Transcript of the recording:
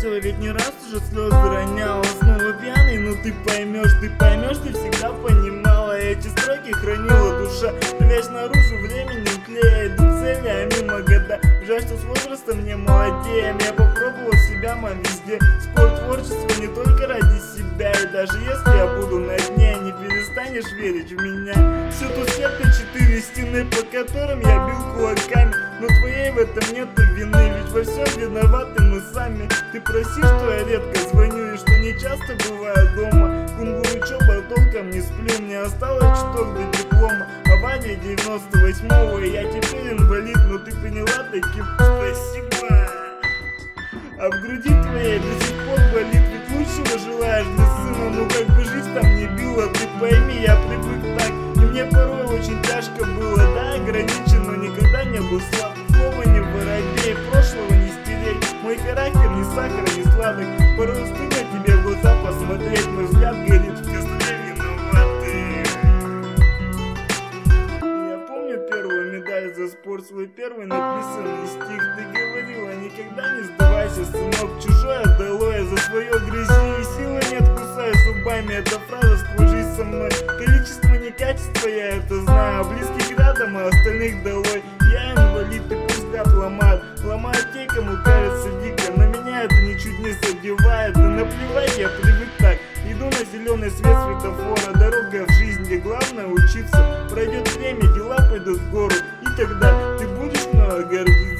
все, ведь не раз уже слезы роняла. Снова пьяный, но ты поймешь, ты всегда понимала. Эти строки хранила душа, рвясь наружу, временем клеит до цели, а мимо года. Жаль, что с возрастом не молодеем. Я попробовал себя, мам, везде. Спорт, творчество не только ради себя. И даже если я буду на дне, не перестанешь верить в меня. Все тут сетка, 4 стены, по которым я бил кулаками. Но твоей в этом нету вины, ведь во всем виноваты мы сами. Ты прости, что я редко звоню и что не часто бываю дома. Кунгу учеба, толком не сплю, мне осталось чуток до диплома. Авария 98-го, и я теперь инвалид, но ты поняла таким спасибо. А в груди твоей до сих пор болит, ведь лучшего желаешь для сына. Ну как бы жизнь там не била, ты пойми, я привык так. И мне порой очень тяжко было, да, ограничен, но никогда не был слаб. Слова не воробей, прошлого не стереть. Мой характер не сахар, не сладок. Порой стыдно тебе в глаза посмотреть. Мой взгляд горит в костре виноватый. Я помню первую медаль за спорт, свой первый написанный стих. Ты говорила, никогда не сдавайся, сынок. Чужое долой, за свое грязи и силы нет, кусай зубами. Эта фраза «сложись со мной». Количество не качество, я это знаю. А близких рядом, а остальных долой. Я инвалид, и пусть взгляд ломают те, кому кажется дико. Но меня это ничуть не задевает. Да наплевать, я привык так. Иду на зеленый свет светофора. Дорога в жизни, главное учиться. Пройдет время, дела пойдут в гору. И тогда ты будешь мною гордиться.